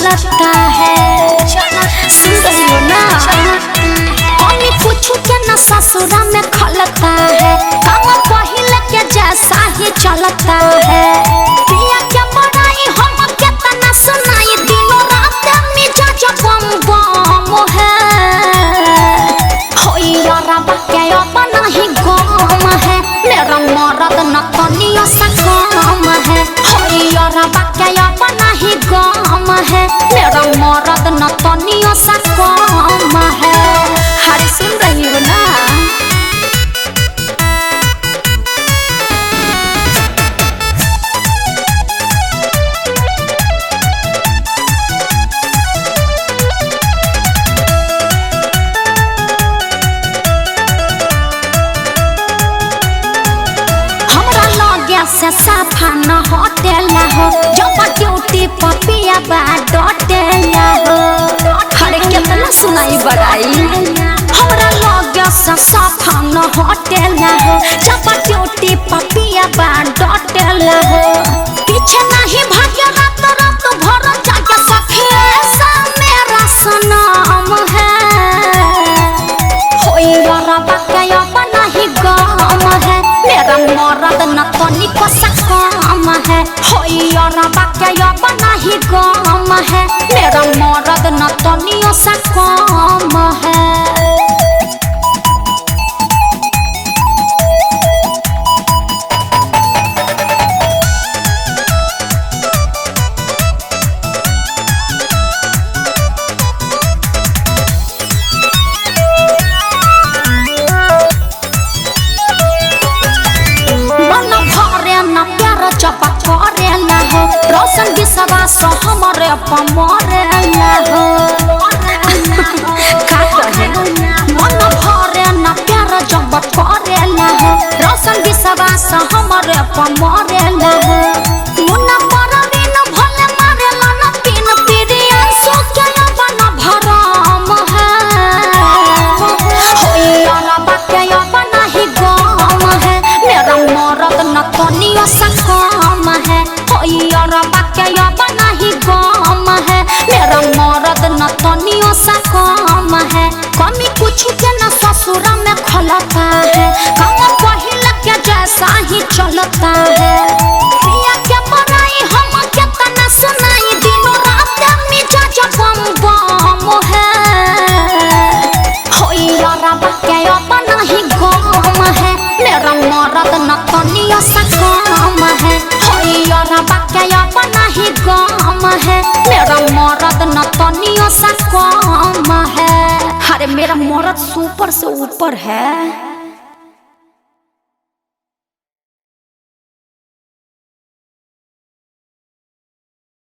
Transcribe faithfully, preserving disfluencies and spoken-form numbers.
चलता है। सुन रही हो ना, कोई कुछ के न ससुरा में खलता है, काम पहले के जैसा ही चलता है। पिया के बड़ाई हम कितना सुनाई, दिनों रात मिजाज बम बम है। हो यारा बाके अपना ही गम है, मेरा मरद न तनियो सा कम है। हो यारा बाके अपना ही गम है, मेरा मरद न तनियो सा कम है। हर सुन रही हो ना, से साफा न होटेला हो, जब ड्यूटी पपिया बा डटेला हो। हरे कितना सुनाई बड़ाई, हमरा लगे से साफा न होटेला हो, जब ड्यूटी पपिया बा डटेला हो। पीछे नहीं भाग्य रात रात भर जाके सखी ऐसा मेरा सनम है। हो यारा बाके अपना ही गम है, मेरा मरद न तनिको सा कम है। हो यारा बाके अपना ही गम है, मेरा मरद न तनियो सा कम है। करेला हो रोशन विश्वास हमारे पमरेला हो। का कहे मन भरे न प्यार जब करेला हो, रोशन विश्वास हमारे पमरेला हो। मुन्ना परवीन भले मारेला न तीन पीरिया सोचे बन भरम है। हो यारा बाके अपना ही गम है, मेरा मरद न तनियो सा कम है। हो यारा बाके अपना ही गम है, मेरा मरद न तनियो सा कम है। कमी कुछ के न ससुरा में खलता है, काम पहले के जैसा ही चलता है। पिया के बड़ाई हम कितना सुनाई, दिनों रात मिजाज बम बम है। हो यारा बाके अपना ही गम है, मेरा मरद न तनियो सा कम है। हो यारा बाके अपना ही गम है, मेरा मरद न तनियो सा कम है। अरे मेरा मरद सुपर से ऊपर है।